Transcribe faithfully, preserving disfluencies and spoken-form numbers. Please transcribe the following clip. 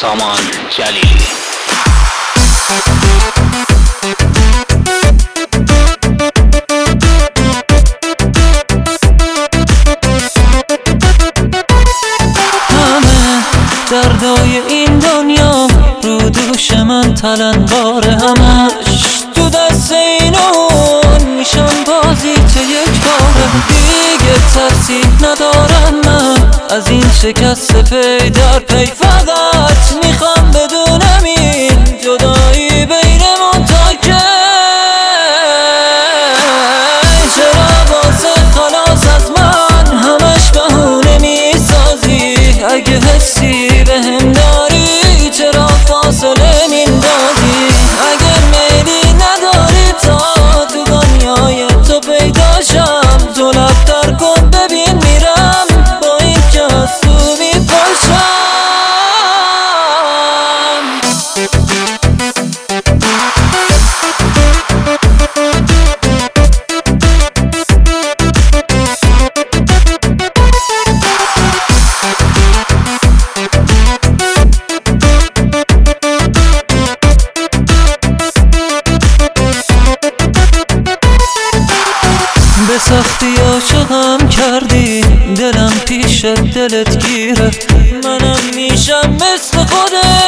سامان جلیلی. همه دردای این دنیا رو دوش من تلنبار، همش تو دست اینون میشم بازی چه یک باره. دیگه ترسی ندارم من از این شکست پی در پی، فقط میخوام بدونم این جدایی بینمون تا کی. چرا واسه خلاص از من همش بهونه میسازی؟ اگه حسی بهم داری چرا فاصله میندازی؟ اگه میلی نداری تا تو دنیای تو پیداشم، تو لفتر کن ببین میرم با این که از تو میپاشم. به سختی عاشقم کردی، دلم پیش دلت گیره، منم میشم مثل خودت